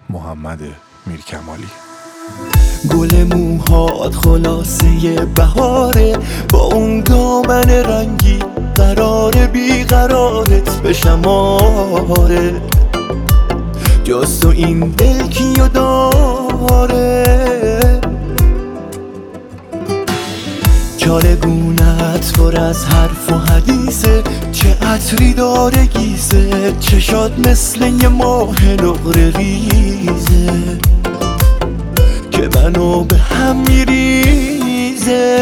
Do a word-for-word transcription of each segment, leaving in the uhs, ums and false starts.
محمد میرکمالی. گل موهات خلاصه بهاره، با اون دامن رنگی قرار بیقرارت بشم آره. جز تو این دل کیو داره؟ چارگونت پر از حرف و حدیثه، چه عطری داره گیزه، چشات مثل یه ماه نقره ریزه که منو به هم میریزه.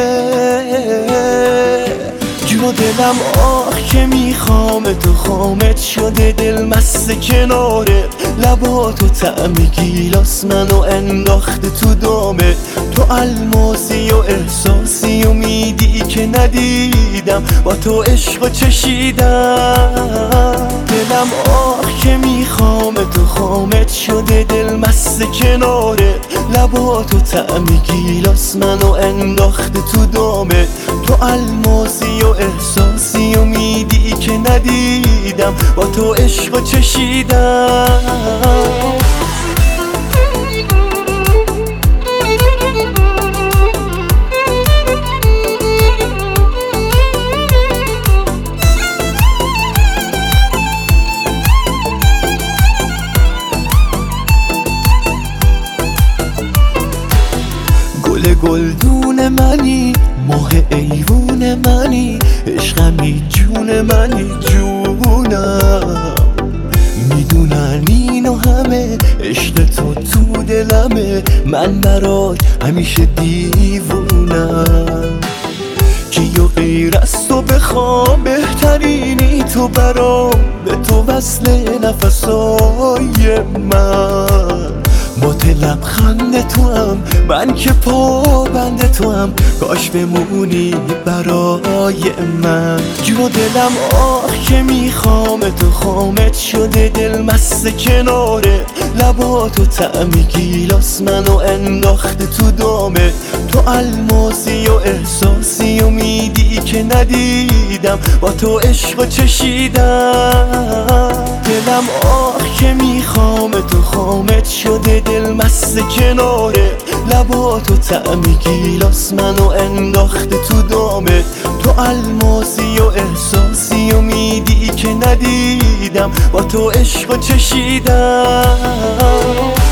جو دلم آه که میخوام تو، خامت شده دل مست کناره، لباتو طعم گیلاس منو انداخته تو دامه. تو الماسی و احساسی و میدی که ندیدم، با تو عشق چشیدم. دلم آه که میخوام تو، خامت شده دل مست کناره، لباتو طعم گیلاس منو انداخته تو دامه. تو الماسی و احساسی و میدی که ندیدم، با تو عشق چشیدم. گل گلدون منی، ماه ایوون منی، عشقمی جون منی جونم. میدونن اینو همه، عشق تو تو دلمه، من برات همیشه دیوونم. کیو غیر از تو بخوام، بهترینی تو برام، به تو وصل نفسای من. با لبخند تو هم من که پابند تو هم، کاش بمونی برای من. جو دلم آه که میخوام تو، خامت شده دل مست کناره، لباتو طعم گیلاس منو انداخته تو دامه. تو الماسی و احساسی و میدی که ندیدم، با تو عشق چشیدم. دلم آه که میخوام تو، خامت شده دل مست کناره، لباتو طعم گیلاس منو انداخته تو دامه. تو الماسی و احساسی و میدی که ندیدم، با تو عشق چشیدم.